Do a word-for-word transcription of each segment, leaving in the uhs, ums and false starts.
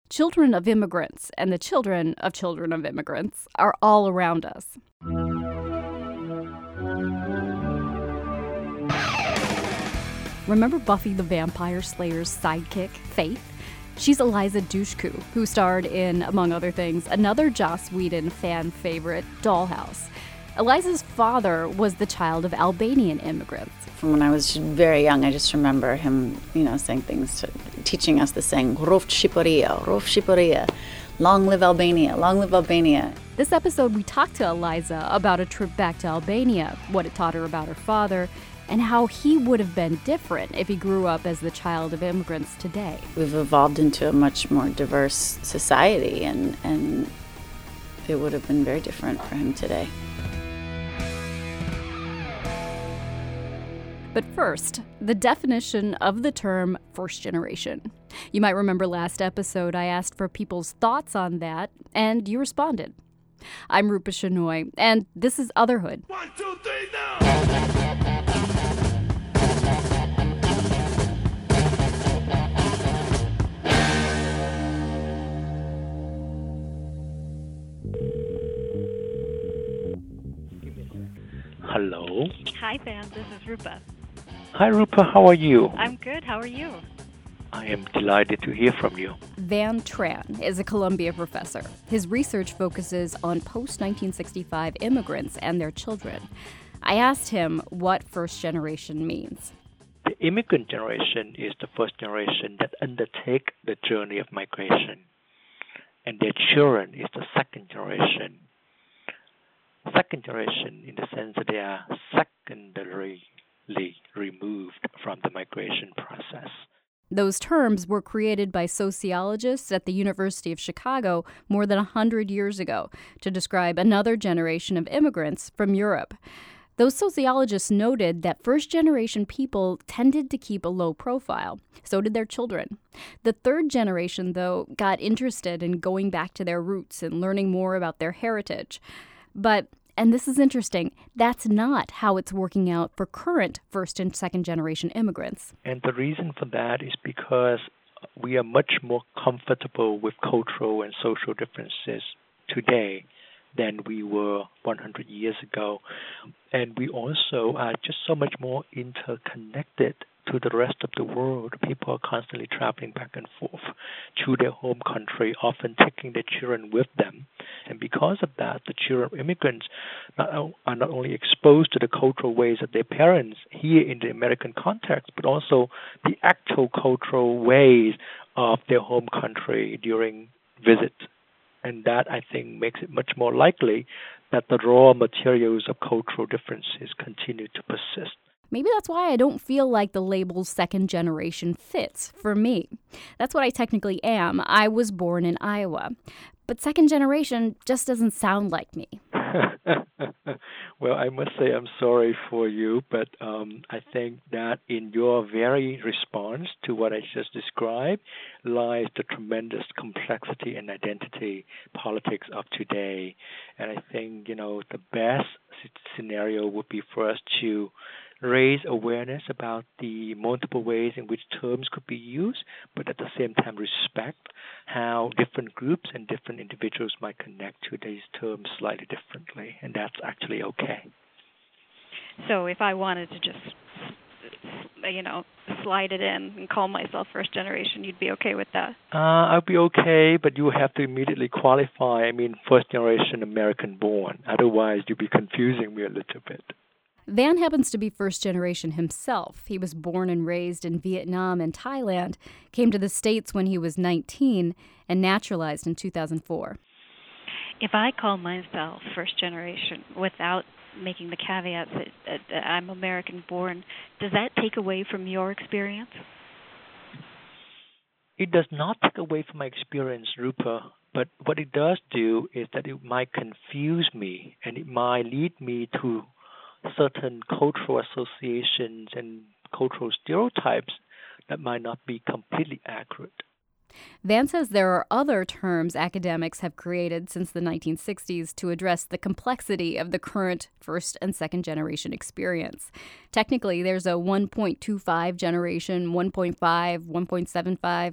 Children of immigrants and the children of children of immigrants are all around us. Remember Buffy the Vampire Slayer's sidekick, Faith? She's Eliza Dushku, who starred in, among other things, another Joss Whedon fan favorite, Dollhouse. Eliza's father was the child of Albanian immigrants. From when I was very young, I just remember him, you know, saying things, to, teaching us the saying, Roft Shqiporia, Roft Shqiporia, long live Albania, long live Albania. This episode, we talked to Eliza about a trip back to Albania, what it taught her about her father, and how he would have been different if he grew up as the child of immigrants today. We've evolved into a much more diverse society, and, and it would have been very different for him today. But first, the definition of the term first generation. You might remember last episode I asked for people's thoughts on that, and you responded. I'm Rupa Shenoy, and this is Otherhood. One, two, three, now! Hello. Hi, Van. This is Rupa. Hi, Rupa. How are you? I'm good. How are you? I am delighted to hear from you. Van Tran is a Columbia professor. His research focuses on post nineteen sixty-five immigrants and their children. I asked him what first generation means. The immigrant generation is the first generation that undertake the journey of migration, and their children is the second generation. Second generation in the sense that they are secondarily removed from the migration process. Those terms were created by sociologists at the University of Chicago more than one hundred years ago to describe another generation of immigrants from Europe. Those sociologists noted that first-generation people tended to keep a low profile. So did their children. The third generation, though, got interested in going back to their roots and learning more about their heritage. But, and this is interesting, that's not how it's working out for current first and second generation immigrants. And the reason for that is because we are much more comfortable with cultural and social differences today than we were one hundred years ago. And we also are just so much more interconnected to the rest of the world. People are constantly traveling back and forth to their home country, often taking their children with them. And because of that, the children of immigrants not, are not only exposed to the cultural ways of their parents here in the American context, but also the actual cultural ways of their home country during visits. And that, I think, makes it much more likely that the raw materials of cultural differences continue to persist. Maybe that's why I don't feel like the label second generation fits for me. That's what I technically am. I was born in Iowa. But second generation just doesn't sound like me. Well, I must say I'm sorry for you, but um, I think that in your very response to what I just described lies the tremendous complexity and identity politics of today. And I think, you know, the best scenario would be for us to raise awareness about the multiple ways in which terms could be used, but at the same time respect how different groups and different individuals might connect to these terms slightly differently, and that's actually okay. So if I wanted to just, you know, slide it in and call myself first generation, you'd be okay with that? Uh, I'd be okay, but you have to immediately qualify, I mean, first generation American born. Otherwise, you'd be confusing me a little bit. Van happens to be first generation himself. He was born and raised in Vietnam and Thailand, came to the States when he was nineteen, and naturalized in two thousand four. If I call myself first generation without making the caveat that, that I'm American born, does that take away from your experience? It does not take away from my experience, Rupa, but what it does do is that it might confuse me, and it might lead me to certain cultural associations and cultural stereotypes that might not be completely accurate. Van says there are other terms academics have created since the nineteen sixties to address the complexity of the current first and second generation experience. Technically, there's a one point two five generation, one point five, one point seven five.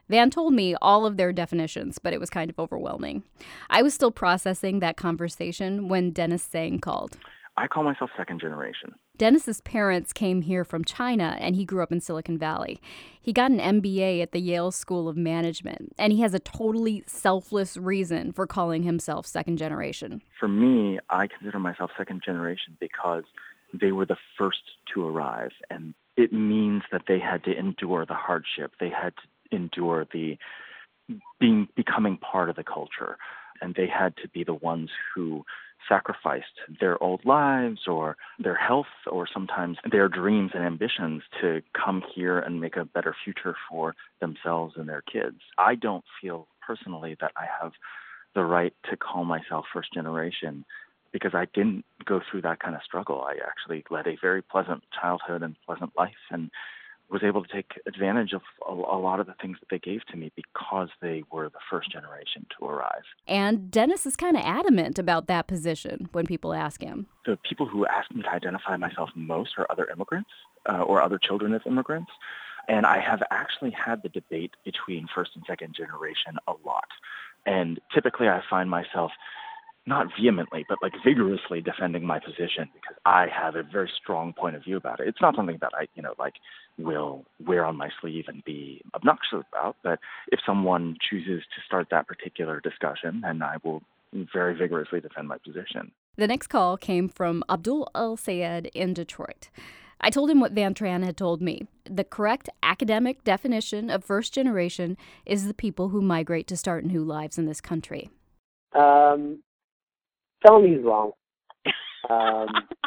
Van told me all of their definitions, but it was kind of overwhelming. I was still processing that conversation when Dennis Tsang called. I call myself second generation. Dennis's parents came here from China, and he grew up in Silicon Valley. He got an M B A at the Yale School of Management, and he has a totally selfless reason for calling himself second generation. For me, I consider myself second generation because they were the first to arrive, and it means that they had to endure the hardship. They had to endure the being becoming part of the culture, and they had to be the ones who sacrificed their old lives or their health or sometimes their dreams and ambitions to come here and make a better future for themselves and their kids. I don't feel personally that I have the right to call myself first generation because I didn't go through that kind of struggle. I actually led a very pleasant childhood and pleasant life and was able to take advantage of a, a lot of the things that they gave to me because they were the first generation to arrive. And Dennis is kind of adamant about that position when people ask him. The people who ask me to identify myself most are other immigrants uh, or other children of immigrants. And I have actually had the debate between first and second generation a lot. And typically I find myself not vehemently, but like vigorously defending my position because I have a very strong point of view about it. It's not something that I, you know, like will wear on my sleeve and be obnoxious about, but if someone chooses to start that particular discussion, then I will very vigorously defend my position. The next call came from Abdul El-Sayed in Detroit. I told him what Van Tran had told me. The correct academic definition of first generation is the people who migrate to start new lives in this country. Um... Tell me he's wrong. Um,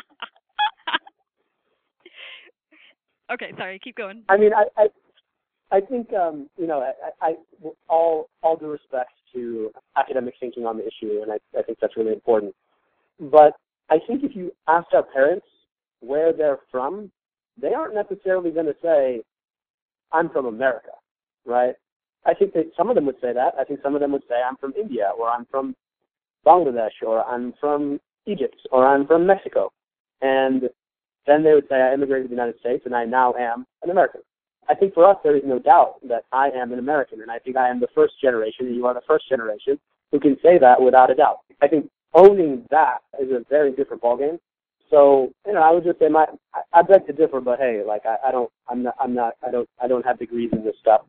okay, sorry, keep going. I mean, I, I, I think, um, you know, I, I, all, all due respect to academic thinking on the issue, and I, I think that's really important. But I think if you ask our parents where they're from, they aren't necessarily going to say, I'm from America, right? I think that some of them would say that. I think some of them would say, I'm from India, or I'm from Bangladesh, or I'm from Egypt, or I'm from Mexico. And then they would say, I immigrated to the United States, and I now am an American. I think for us, there is no doubt that I am an American, and I think I am the first generation, and you are the first generation who can say that without a doubt. I think owning that is a very different ballgame. So, you know, I would just say my, I, I beg to differ, but hey, like I, I don't, I'm not, I'm not, I don't, I don't have degrees in this stuff.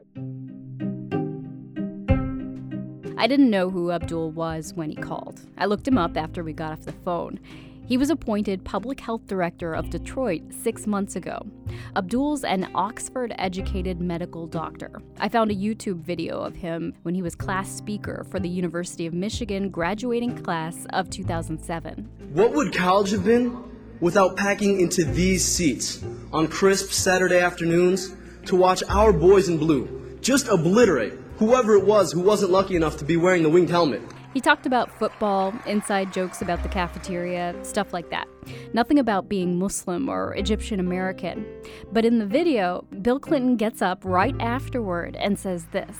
I didn't know who Abdul was when he called. I looked him up after we got off the phone. He was appointed Public Health Director of Detroit six months ago. Abdul's an Oxford-educated medical doctor. I found a YouTube video of him when he was class speaker for the University of Michigan graduating class of two thousand seven. What would college have been without packing into these seats on crisp Saturday afternoons to watch our boys in blue just obliterate whoever it was who wasn't lucky enough to be wearing the winged helmet? He talked about football, inside jokes about the cafeteria, stuff like that. Nothing about being Muslim or Egyptian American. But in the video, Bill Clinton gets up right afterward and says this.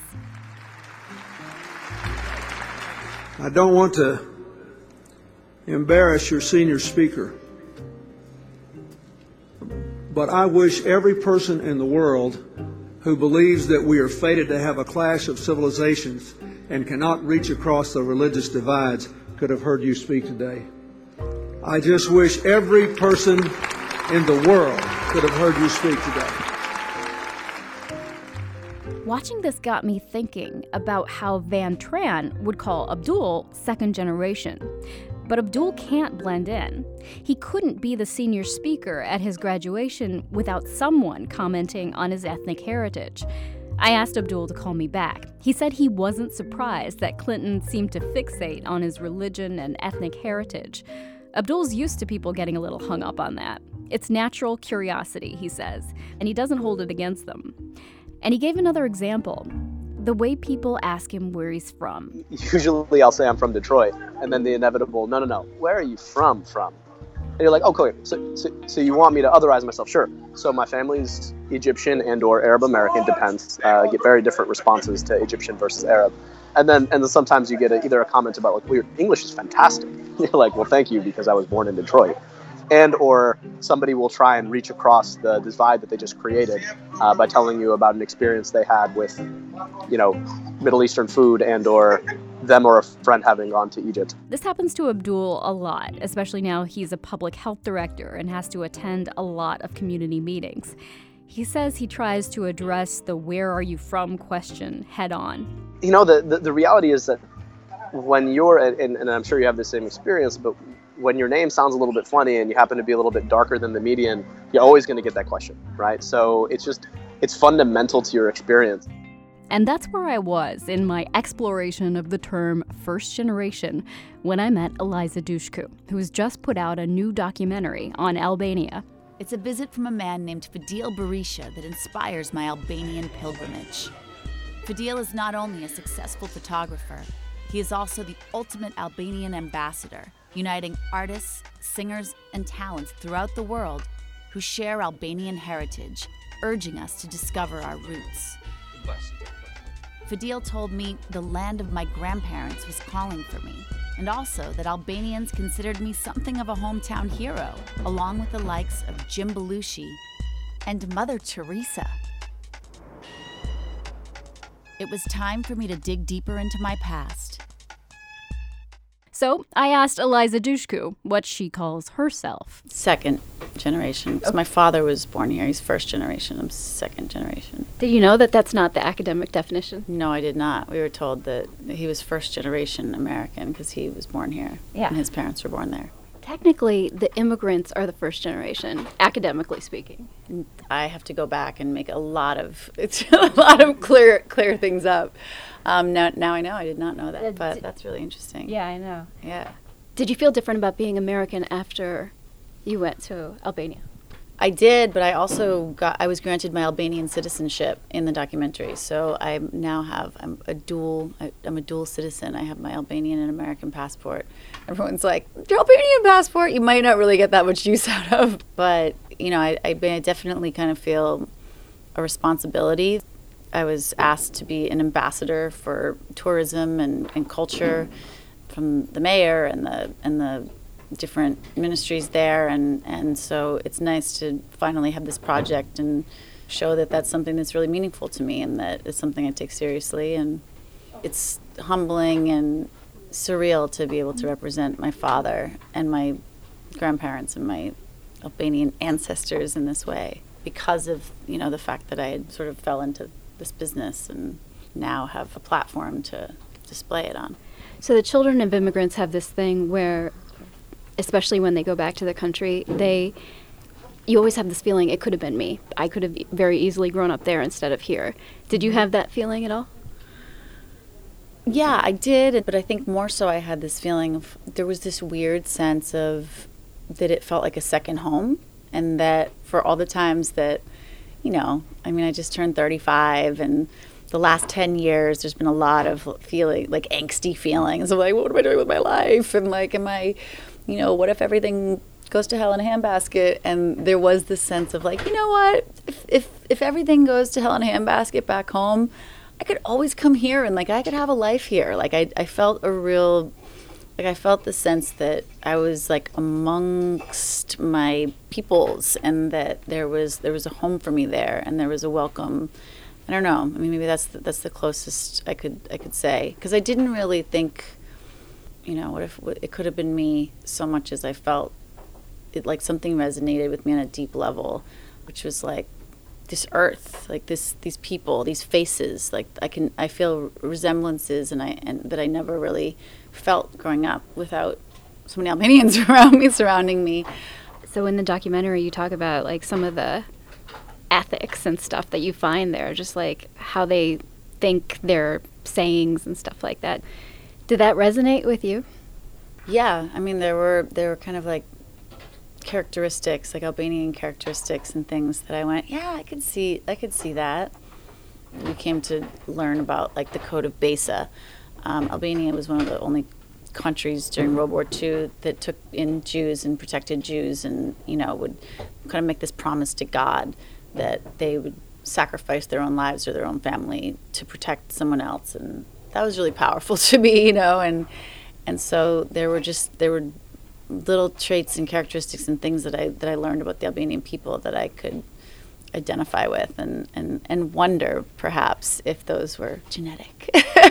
I don't want to embarrass your senior speaker, but I wish every person in the world who believes that we are fated to have a clash of civilizations and cannot reach across the religious divides could have heard you speak today. I just wish every person in the world could have heard you speak today. Watching this got me thinking about how Van Tran would call Abdul second generation. But Abdul can't blend in. He couldn't be the senior speaker at his graduation without someone commenting on his ethnic heritage. I asked Abdul to call me back. He said he wasn't surprised that Clinton seemed to fixate on his religion and ethnic heritage. Abdul's used to people getting a little hung up on that. It's natural curiosity, he says, and he doesn't hold it against them. And he gave another example. The way people ask him where he's from. Usually I'll say I'm from Detroit, and then the inevitable, no, no, no, where are you from from? And you're like, okay, so, so, so you want me to otherize myself? Sure. So my family's Egyptian and or Arab American, depends. Uh, get very different responses to Egyptian versus Arab. And then and then sometimes you get a, either a comment about, like, well, your English is fantastic. You're like, well, thank you, because I was born in Detroit. and or somebody will try and reach across the divide that they just created uh, by telling you about an experience they had with, you know, Middle Eastern food and or them or a friend having gone to Egypt. This happens to Abdul a lot, especially now he's a public health director and has to attend a lot of community meetings. He says he tries to address the "where are you from" question head on. You know, the, the, the reality is that when you're, and, and I'm sure you have the same experience, but when your name sounds a little bit funny and you happen to be a little bit darker than the median, you're always going to get that question, right? So it's just, it's fundamental to your experience. And that's where I was in my exploration of the term first generation when I met Eliza Dushku, who's just put out a new documentary on Albania. It's a visit from a man named Fadil Berisha that inspires my Albanian pilgrimage. Fadil is not only a successful photographer, he is also the ultimate Albanian ambassador, uniting artists, singers, and talents throughout the world who share Albanian heritage, urging us to discover our roots. Fadil told me the land of my grandparents was calling for me, and also that Albanians considered me something of a hometown hero, along with the likes of Jim Belushi and Mother Teresa. It was time for me to dig deeper into my past. So I asked Eliza Dushku what she calls herself. Second generation. Because my father was born here. He's first generation. I'm second generation. Did you know that that's not the academic definition? No, I did not. We were told that he was first generation American because he was born here. Yeah. And his parents were born there. Technically, the immigrants are the first generation, academically speaking. I have to go back and make a lot of it's a lot of clear clear things up. Um, now, now I know. I did not know that, but that's really interesting. Yeah, I know. Yeah. Did you feel different about being American after you went to Albania? I did, but I also got, I was granted my Albanian citizenship in the documentary. So I now have, I'm a dual, I'm a dual citizen. I have my Albanian and American passport. Everyone's like, your Albanian passport? You might not really get that much use out of. But, you know, I, I definitely kind of feel a responsibility. I was asked to be an ambassador for tourism and, and culture from the mayor and the and the different ministries there, and, and so it's nice to finally have this project and show that that's something that's really meaningful to me and that it's something I take seriously. And it's humbling and surreal to be able to represent my father and my grandparents and my Albanian ancestors in this way because of, you know, the fact that I had sort of fell into this business and now have a platform to display it on. So the children of immigrants have this thing where, especially when they go back to the country, they, you always have this feeling, it could have been me. I could have very easily grown up there instead of here. Did you have that feeling at all? Yeah, I did, but I think more so I had this feeling of, there was this weird sense of that it felt like a second home, and that for all the times that, you know, I mean, I just turned thirty-five, and the last ten years, there's been a lot of feeling, like angsty feelings of like, what am I doing with my life? And like, am I, you know, what if everything goes to hell in a handbasket? And there was this sense of like, you know what, if if, if everything goes to hell in a handbasket back home, I could always come here and like I could have a life here. Like I, I felt a real, like I felt the sense that I was like amongst my peoples and that there was there was a home for me there and there was a welcome. I don't know. I mean, maybe that's the, that's the closest I could I could say, because I didn't really think, you know, what if what, it could have been me so much as I felt it, like something resonated with me on a deep level, which was like this earth, like this these people, these faces. Like I can I feel resemblances and I and that I never really felt growing up without so many Albanians around me, surrounding me. So in the documentary, you talk about like some of the ethics and stuff that you find there, just like how they think their sayings and stuff like that. Did that resonate with you? Yeah, I mean, there were there were kind of like characteristics, like Albanian characteristics and things that I went, yeah, I could see, I could see that. We came to learn about like the Code of Besa. Um, Albania was one of the only countries during World War Two that took in Jews and protected Jews, and you know would kind of make this promise to God that they would sacrifice their own lives or their own family to protect someone else, and that was really powerful to me, you know, and and so there were just there were little traits and characteristics and things that I that I learned about the Albanian people that I could identify with and, and, and wonder perhaps if those were genetic.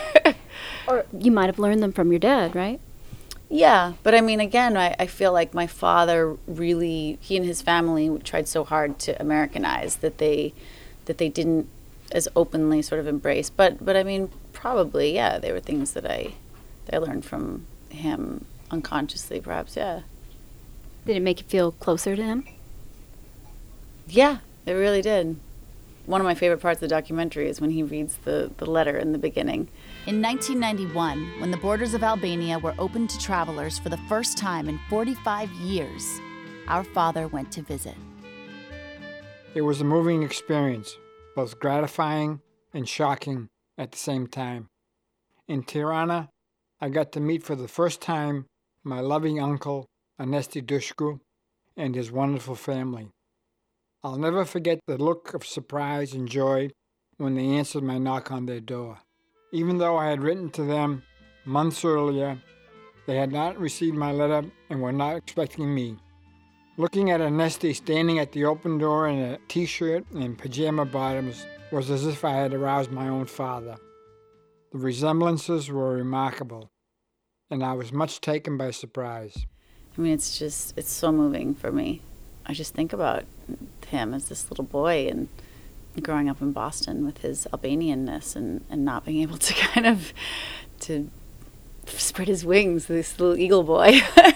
Or you might have learned them from your dad, right? Yeah, but I mean, again, I, I feel like my father really, he and his family tried so hard to Americanize that they that they didn't as openly sort of embrace. But but I mean, probably, yeah, they were things that I that I learned from him unconsciously, perhaps, yeah. Did it make you feel closer to him? Yeah, it really did. One of my favorite parts of the documentary is when he reads the, the letter in the beginning. In nineteen ninety-one, when the borders of Albania were opened to travelers for the first time in forty-five years, our father went to visit. It was a moving experience, both gratifying and shocking at the same time. In Tirana, I got to meet for the first time my loving uncle, Anesti Dushku, and his wonderful family. I'll never forget the look of surprise and joy when they answered my knock on their door. Even though I had written to them months earlier, they had not received my letter and were not expecting me. Looking at Anesti standing at the open door in a t-shirt and pajama bottoms was as if I had aroused my own father. The resemblances were remarkable, and I was much taken by surprise. I mean, it's just, it's so moving for me. I just think about him as this little boy and growing up in Boston with his Albanianness and, and not being able to kind of to spread his wings, this little eagle boy.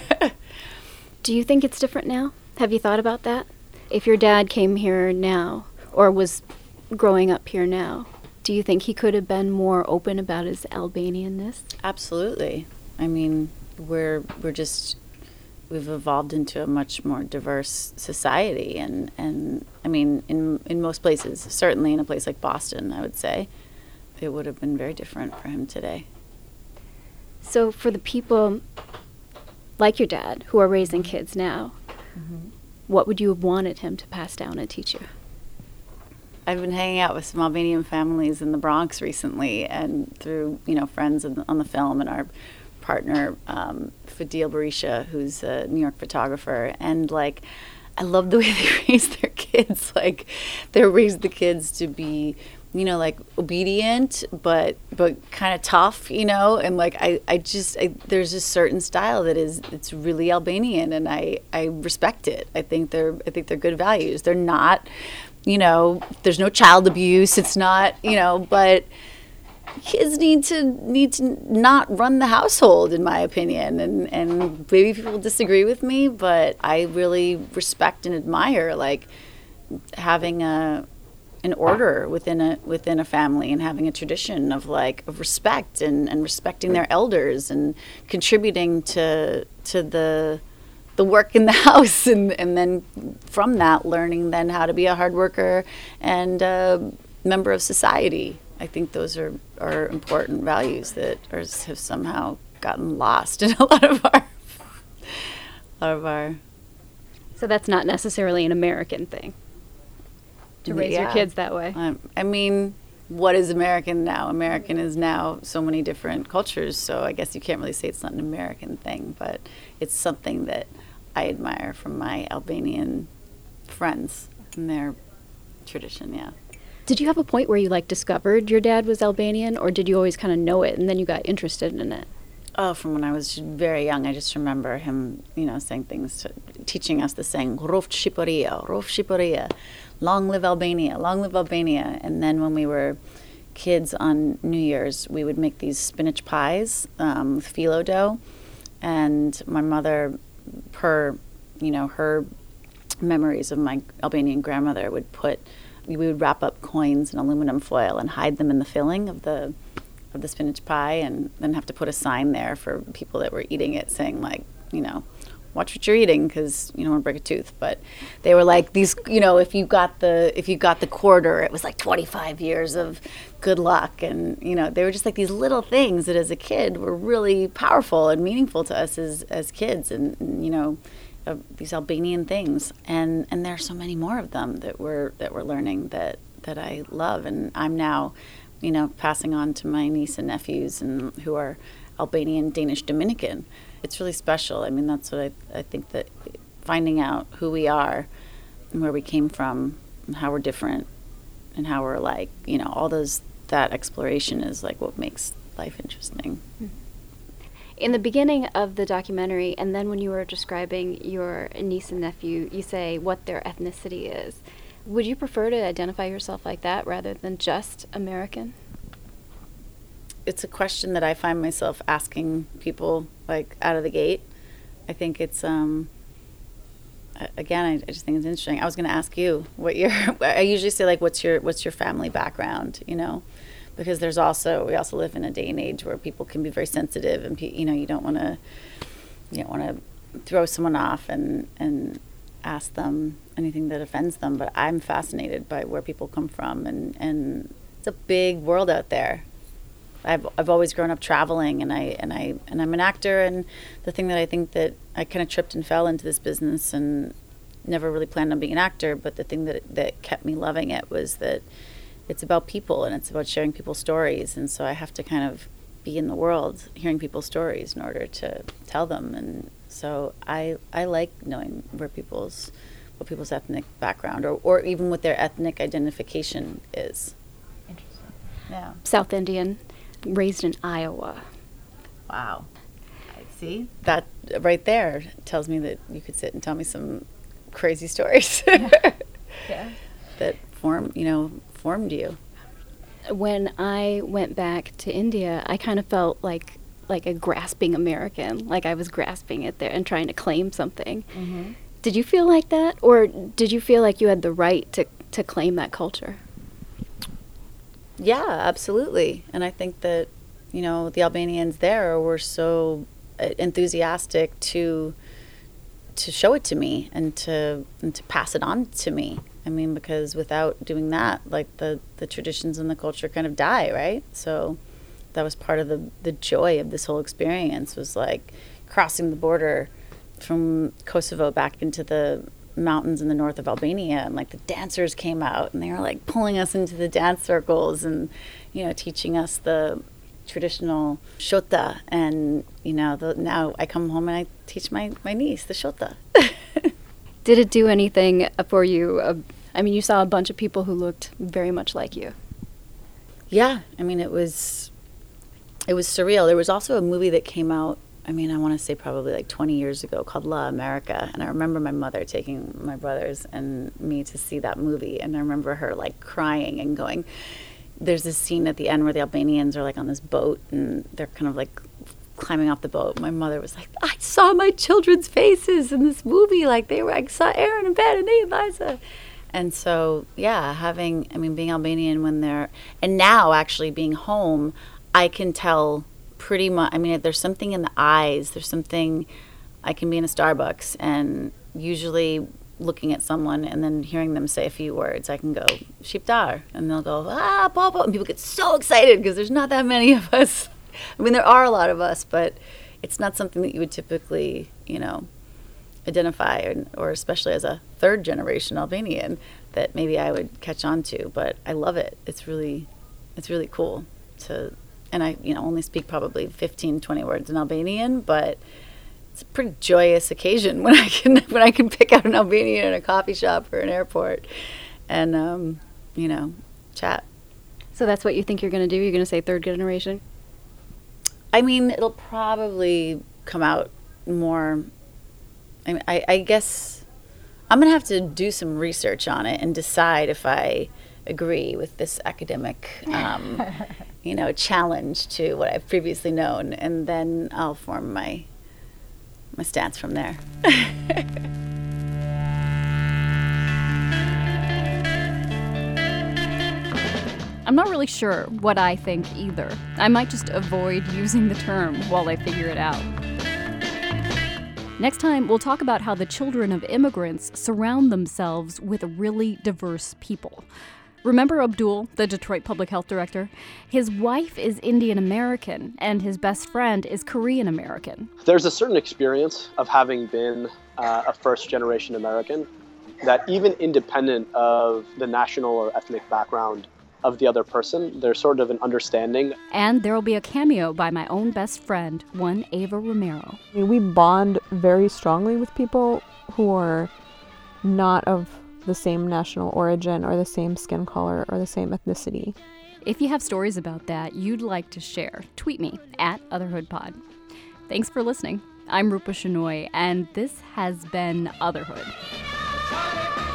Do you think it's different now? Have you thought about that? If your dad came here now or was growing up here now, do you think he could have been more open about his Albanianness? Absolutely. I mean, we're we're just we've evolved into a much more diverse society, and, and I mean, in in most places, certainly in a place like Boston, I would say, it would have been very different for him today. So for the people like your dad who are raising kids now, mm-hmm. what would you have wanted him to pass down and teach you? I've been hanging out with some Albanian families in the Bronx recently, and through, you know, friends on the, on the film and our partner, um, Fadil Berisha, who's a New York photographer. And, like, I love the way they raise their kids. Like, they raise the kids to be, you know, like, obedient, but but kind of tough, you know? And, like, I, I just, I, there's a certain style that is, it's really Albanian, and I, I respect it. I think they're, I think they're good values. They're not, you know, there's no child abuse. It's not, you know, but kids need to need to not run the household, in my opinion. And, and maybe people disagree with me, but I really respect and admire, like, having a an order within a within a family and having a tradition of, like, of respect and, and respecting their elders and contributing to to the the work in the house, and, and then from that learning then how to be a hard worker and a member of society. I think those are, are important values that are, have somehow gotten lost in a lot of our, a lot of our. So that's not necessarily an American thing, to raise yeah. your kids that way. Um, I mean, what is American now? American is now so many different cultures, so I guess you can't really say it's not an American thing, but it's something that I admire from my Albanian friends and their tradition, yeah. Did you have a point where you, like, discovered your dad was Albanian, or did you always kind of know it and then you got interested in it? Oh, from when I was very young, I just remember him, you know, saying things, to, teaching us the saying, Roftë Shqipëria, Roftë Shqipëria, long live Albania, long live Albania. And then when we were kids on New Year's, we would make these spinach pies um, with phyllo dough. And my mother, per, you know, her memories of my Albanian grandmother, would put, we would wrap up coins in aluminum foil and hide them in the filling of the of the spinach pie, and then have to put a sign there for people that were eating it saying, like, you know, watch what you're eating because you don't want to break a tooth. But they were like these, you know, if you got the if you got the quarter, it was like twenty-five years of good luck. And, you know, they were just like these little things that as a kid were really powerful and meaningful to us as as kids. And, and you know, uh, these Albanian things. And and there are so many more of them that we're that we're learning that that I love. And I'm now you know, passing on to my niece and nephews and who are Albanian, Danish, Dominican. It's really special. I mean, that's what I, I think that finding out who we are and where we came from and how we're different and how we're alike, you know, all those, that exploration is like what makes life interesting. In the beginning of the documentary, and then when you were describing your niece and nephew, you say what their ethnicity is. Would you prefer to identify yourself like that rather than just American? It's a question that I find myself asking people like out of the gate. I think it's, um, again, I, I just think it's interesting. I was going to ask you what your, I usually say like, what's your, what's your family background, you know? Because there's also, we also live in a day and age where people can be very sensitive and, you know, you don't want to, you don't want to throw someone off and, and ask them anything that offends them. But I'm fascinated by where people come from, and, and it's a big world out there. I've I've always grown up traveling, and I and I and I'm an actor, and the thing that I think that I kind of tripped and fell into this business and never really planned on being an actor, but the thing that that kept me loving it was that it's about people and it's about sharing people's stories, and so I have to kind of be in the world hearing people's stories in order to tell them. And so I I like knowing where people's what people's ethnic background or, or even what their ethnic identification is. Interesting. Yeah. South Indian, raised in Iowa. Wow. I see. That right there tells me that you could sit and tell me some crazy stories. Yeah. Yeah. That form, you know, formed you. When I went back to India, I kind of felt like like a grasping American, like I was grasping it there and trying to claim something. Mm-hmm. Did you feel like that, or did you feel like you had the right to, to claim that culture? Yeah, absolutely. And I think that, you know, the Albanians there were so enthusiastic to to show it to me and to and to pass it on to me. I mean, because without doing that, like the, the traditions and the culture kind of die, right? So that was part of the, the joy of this whole experience, was like crossing the border from Kosovo back into the mountains in the north of Albania, and like the dancers came out and they were like pulling us into the dance circles and, you know, teaching us the traditional shota. And, you know, the, now I come home and I teach my, my niece the shota. Did it do anything for you? Uh, I mean, you saw a bunch of people who looked very much like you. Yeah, I mean, it was it was surreal. There was also a movie that came out, I mean, I want to say probably like twenty years ago, called La America. And I remember my mother taking my brothers and me to see that movie. And I remember her like crying and going, there's this scene at the end where the Albanians are like on this boat and they're kind of like climbing off the boat. My mother was like, I saw my children's faces in this movie. Like they were, I saw Aaron and Ben and Nate and Liza. And so, yeah, having, I mean, being Albanian when they're, and now actually being home, I can tell pretty much, I mean, there's something in the eyes, there's something, I can be in a Starbucks and usually looking at someone and then hearing them say a few words, I can go, Shqiptar, and they'll go, ah, Papa, and people get so excited because there's not that many of us. I mean, there are a lot of us, but it's not something that you would typically, you know, identify, or, or especially as a third generation Albanian, that maybe I would catch on to. But I love it. It's really, it's really cool to, and I, you know, only speak probably fifteen, twenty words in Albanian, but it's a pretty joyous occasion when I can, when I can pick out an Albanian in a coffee shop or an airport and, um, you know, chat. So that's what you think you're going to do? You're going to say third generation? I mean, it'll probably come out more. I mean, I, I guess I'm going to have to do some research on it and decide if I agree with this academic, um, you know, challenge to what I've previously known, and then I'll form my my stance from there. I'm not really sure what I think either. I might just avoid using the term while I figure it out. Next time, we'll talk about how the children of immigrants surround themselves with really diverse people. Remember Abdul, the Detroit Public Health Director? His wife is Indian American, and his best friend is Korean American. There's a certain experience of having been uh, a first-generation American that even independent of the national or ethnic background of the other person. There's sort of an understanding. And there will be a cameo by my own best friend, one Ava Romero. I mean, we bond very strongly with people who are not of the same national origin or the same skin color or the same ethnicity. If you have stories about that you'd like to share, tweet me at OtherhoodPod. Thanks for listening. I'm Rupa Shenoy, and this has been Otherhood.